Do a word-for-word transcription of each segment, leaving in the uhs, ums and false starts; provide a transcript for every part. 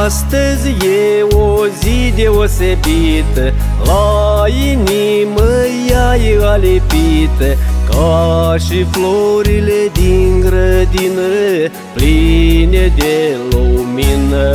Astăzi e o zi deosebită, la inimă ea e alipită, ca și florile din grădină, pline de lumină.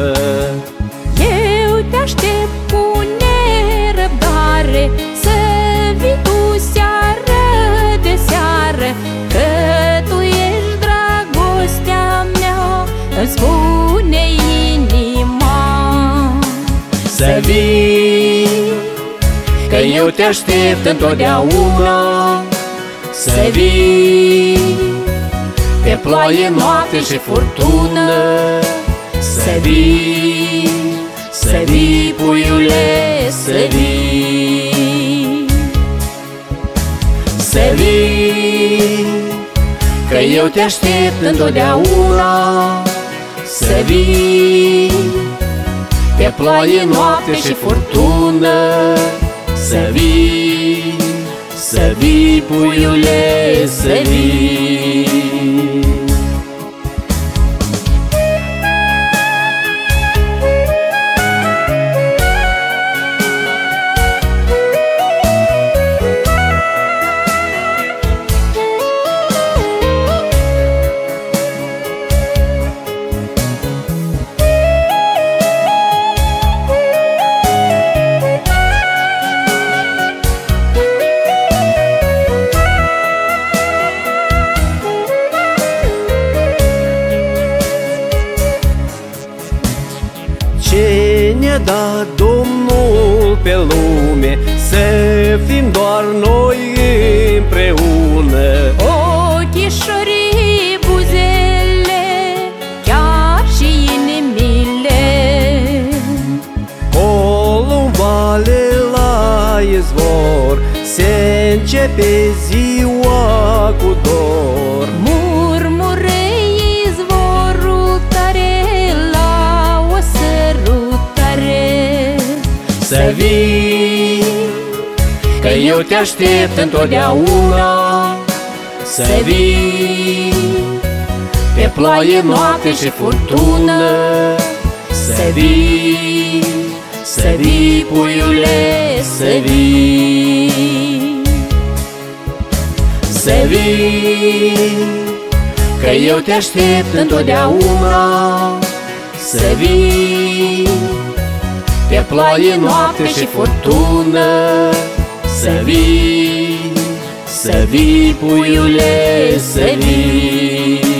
Eu te aștept cu nerăbdare, să vii tu seară de seară, că tu ești dragostea mea, îmi spune inima. Să vii, că eu te aștept întotdeauna. Să vii, pe ploaie, noapte și furtună. Să vii, să vii, puiule, să vii. Să vii, că eu te aștept întotdeauna. Să vii, pe ploaie, noapte și furtună. Să vii, să vii, puiule, să vii. Ce ne-a dat Domnul pe lume, să fim doar noi împreună. Ochișorii, buzele, chiar și inimile, Colo-n vale la izvor, se începe ziua cu dor. murmure izvorul tare la o sărutare. Să vii, că eu te aștept întotdeauna. Să vii, pe ploaie, noapte și furtună. Să vii, să vii, puiule, să vii. Să vii, că eu te aștept întotdeauna. Să vii, pe ploaie, noapte și furtună. Să vii, să vii, puiule, să vii.